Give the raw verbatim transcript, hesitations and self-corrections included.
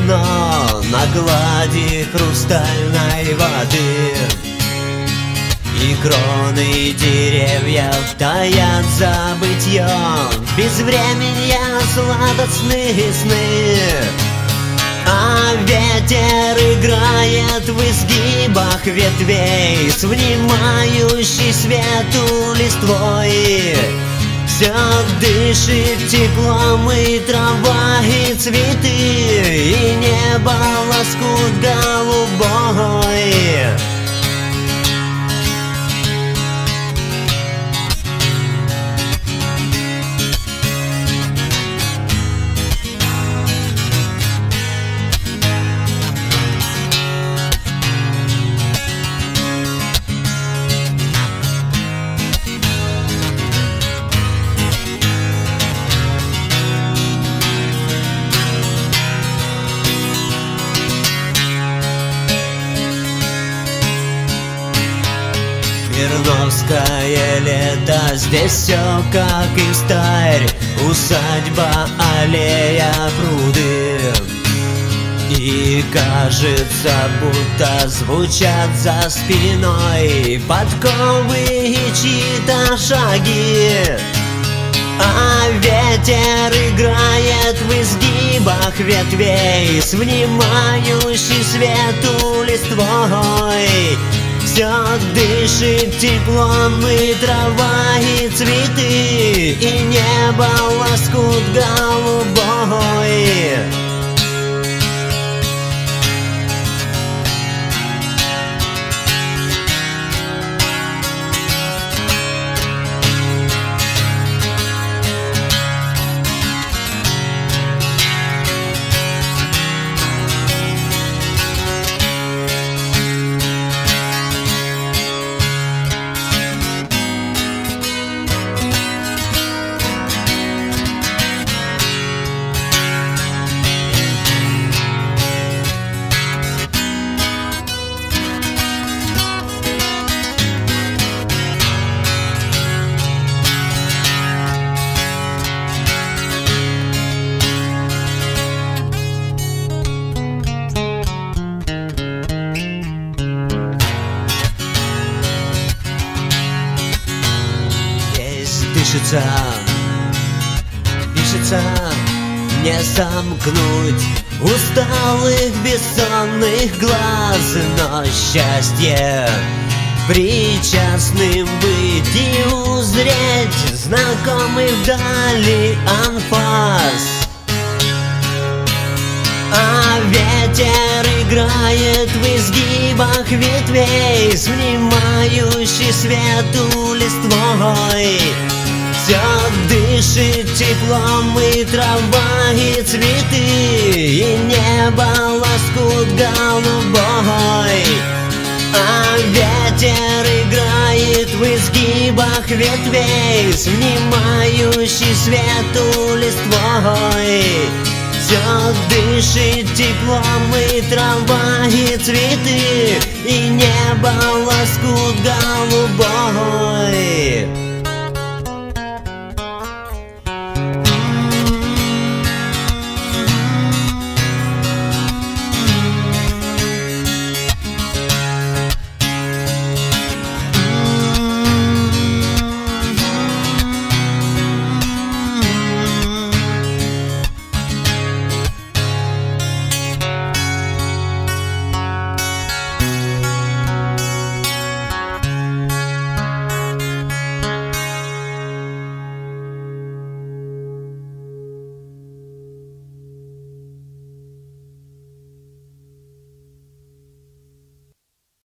давно на глади хрустальной воды, и кроны деревьев таят забытьем безвременья сладостные сны. А ветер играет в изгибах ветвей с внимающей свету листвой. Все дышит теплом и трава, и цветы, и небо лоскут голубой. Верновское лето, здесь все как и старь, усадьба, аллея, пруды. И кажется, будто звучат за спиной подковы и чьи-то шаги. А ветер играет в изгибах ветвей с внимающей свету листвой. Все дышит теплом, и трава, и цветы, и небо лоскут голубой. Дышится, дышится, не сомкнуть усталых бессонных глаз, но счастье причастным быть и узреть знакомый вдали анфас. А ветер играет в изгибах ветвей с внимающей свету листвой. Все дышит теплом, и трава, и цветы, и небо лоскут голубой. А ветер играет в изгибах ветвей с внимающей свету листвой. Все дышит теплом, и трава, и цветы, и небо лоскут голубой.